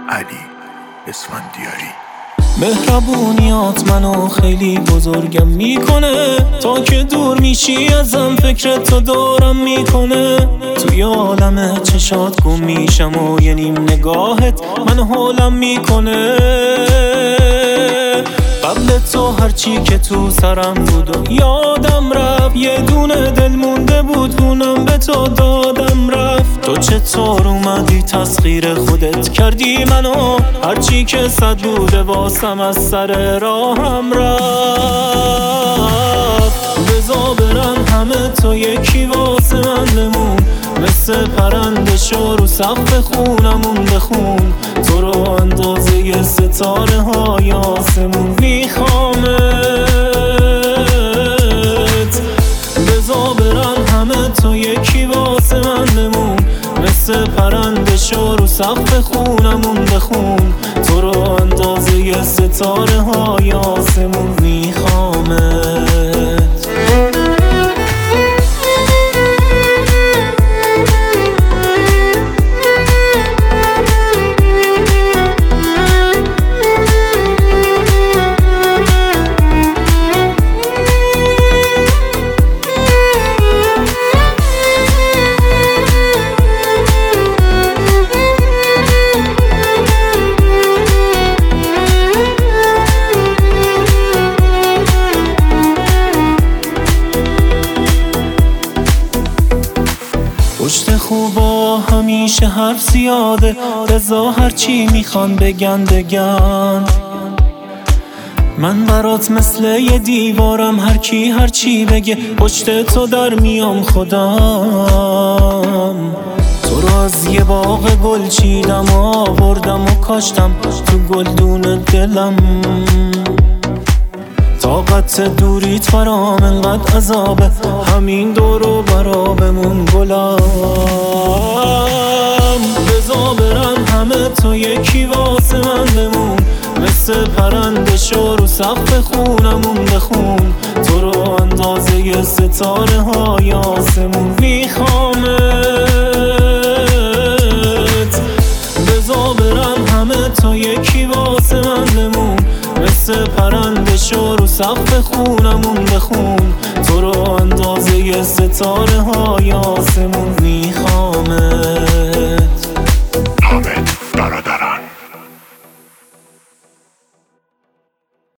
علی اسفندیاری. مهربونیات منو خیلی بزرگم میکنه، تا که دور میشی ازم فکرت تو دورم میکنه. توی عالم چشات گم میشم و یه نیم نگاهت منو حالم میکنه. قبل تو هرچی که تو سرم بود و یادم رفت، یه دونه دل مونده بود اونم به تو دادم رفت. تو چطور اومدی تسخیر خودت کردی منو، هرچی که صد بوده واسم از سر راهم رفت. بزا برن همه تو یکی واسه من بمون، مثل پرنده شو رو سقف خونمون بخون. تو رو اندازه ستاره های آسمون میخوامت. بزا برن همه تو یکی واسه من بمون، مثل پرنده شو رو سقف خونمون بخون. تو رو اندازه ستاره های آسمون میخوامت. پشت خوبا همیشه حرف زیاده، رضا هرچی میخوان بگن بگن. من برات مثل یه دیوارم، هر کی هرچی بگه پشت تو در میام خودم. تو رو از یه باغ گل چیدم و آوردم و کاشتم تو گلدون دلم. طاقت دوریت برام انقدر عذابه، همین دورو برا بمون گلم. بزا برن همه تو یکی واسه من بمون، مثل پرنده شو رو سقف خونمون بخون. تو رو اندازه ستاره های آسمون میخوامت. بزا برن همه تو یکی واسه من بمون، مثل پرنده شو رو سقف خونمون بخون. تو رو اندازه ستاره های آسمون میخوامت.